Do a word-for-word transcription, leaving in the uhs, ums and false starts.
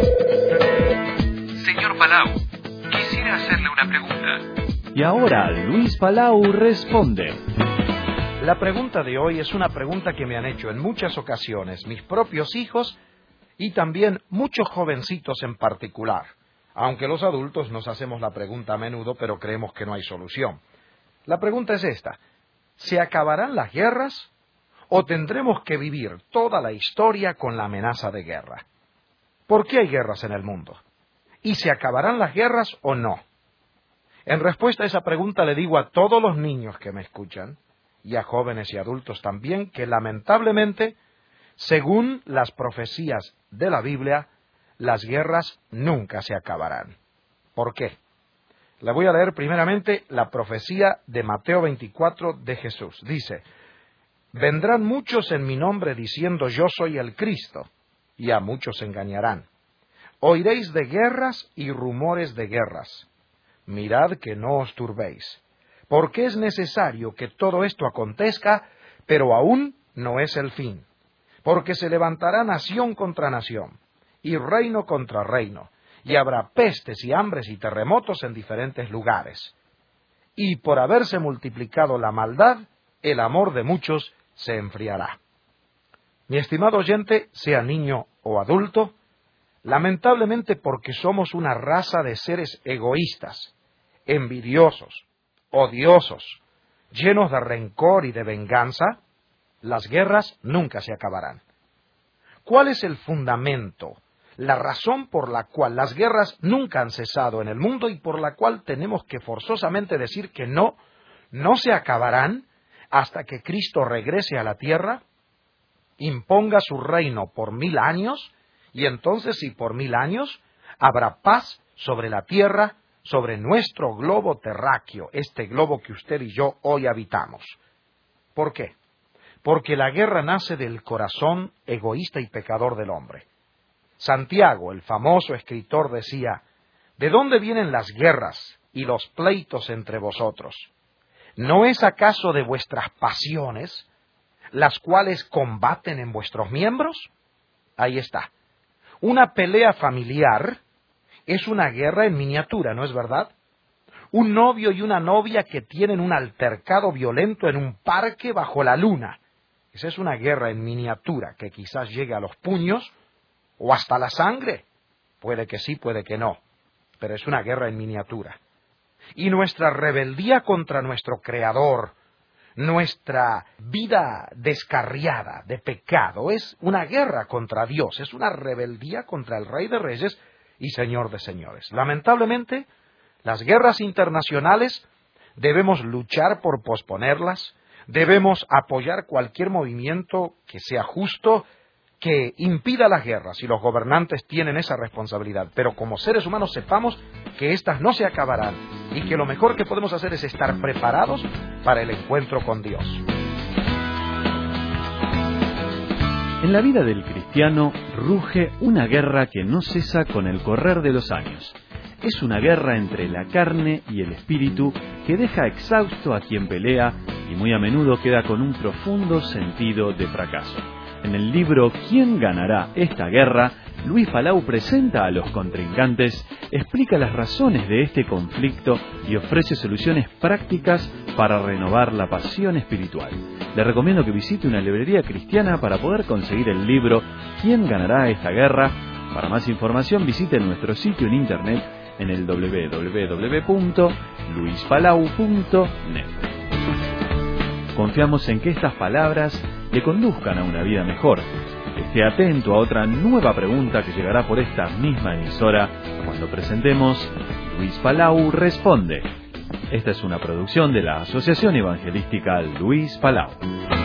Señor Palau, quisiera hacerle una pregunta. Y ahora Luis Palau responde. La pregunta de hoy es una pregunta que me han hecho en muchas ocasiones mis propios hijos y también muchos jovencitos en particular, aunque los adultos nos hacemos la pregunta a menudo, pero creemos que no hay solución. La pregunta es esta: ¿se acabarán las guerras o tendremos que vivir toda la historia con la amenaza de guerra? ¿Por qué hay guerras en el mundo? ¿Y se acabarán las guerras o no? En respuesta a esa pregunta le digo a todos los niños que me escuchan, y a jóvenes y adultos también, que lamentablemente, según las profecías de la Biblia, las guerras nunca se acabarán. ¿Por qué? Le voy a leer primeramente la profecía de Mateo veinticuatro de Jesús. Dice: vendrán muchos en mi nombre diciendo yo soy el Cristo, y a muchos engañarán. Oiréis de guerras y rumores de guerras. Mirad que no os turbéis, porque es necesario que todo esto acontezca, pero aún no es el fin. Porque se levantará nación contra nación, y reino contra reino, y habrá pestes y hambres y terremotos en diferentes lugares. Y por haberse multiplicado la maldad, el amor de muchos se enfriará. Mi estimado oyente, sea niño o adulto, lamentablemente porque somos una raza de seres egoístas, envidiosos, odiosos, llenos de rencor y de venganza, las guerras nunca se acabarán. ¿Cuál es el fundamento, la razón por la cual las guerras nunca han cesado en el mundo y por la cual tenemos que forzosamente decir que no, no se acabarán hasta que Cristo regrese a la tierra, imponga su reino por mil años, y entonces sí, por mil años, habrá paz sobre la tierra, sobre nuestro globo terráqueo, este globo que usted y yo hoy habitamos? ¿Por qué? Porque la guerra nace del corazón egoísta y pecador del hombre. Santiago, el famoso escritor, decía: ¿de dónde vienen las guerras y los pleitos entre vosotros? ¿No es acaso de vuestras pasiones, las cuales combaten en vuestros miembros? Ahí está. Una pelea familiar es una guerra en miniatura, ¿no es verdad? Un novio y una novia que tienen un altercado violento en un parque bajo la luna. Esa es una guerra en miniatura, que quizás llegue a los puños o hasta la sangre. Puede que sí, puede que no, pero es una guerra en miniatura. Y nuestra rebeldía contra nuestro Creador, nuestra vida descarriada de pecado, es una guerra contra Dios, es una rebeldía contra el Rey de Reyes y Señor de Señores. Lamentablemente, las guerras internacionales debemos luchar por posponerlas, debemos apoyar cualquier movimiento que sea justo, que impida las guerras, y los gobernantes tienen esa responsabilidad. Pero como seres humanos sepamos que éstas no se acabarán y que lo mejor que podemos hacer es estar preparados para el encuentro con Dios. En la vida del cristiano ruge una guerra que no cesa con el correr de los años. Es una guerra entre la carne y el espíritu que deja exhausto a quien pelea y muy a menudo queda con un profundo sentido de fracaso. En el libro ¿Quién ganará esta guerra?, Luis Palau presenta a los contrincantes, explica las razones de este conflicto y ofrece soluciones prácticas para renovar la pasión espiritual. Le recomiendo que visite una librería cristiana para poder conseguir el libro ¿Quién ganará esta guerra? Para más información visite nuestro sitio en internet en el doble u doble u doble u punto luis palau punto net. Confiamos en que estas palabras le conduzcan a una vida mejor. Esté atento a otra nueva pregunta que llegará por esta misma emisora cuando presentemos Luis Palau Responde. Esta es una producción de la Asociación Evangelística Luis Palau.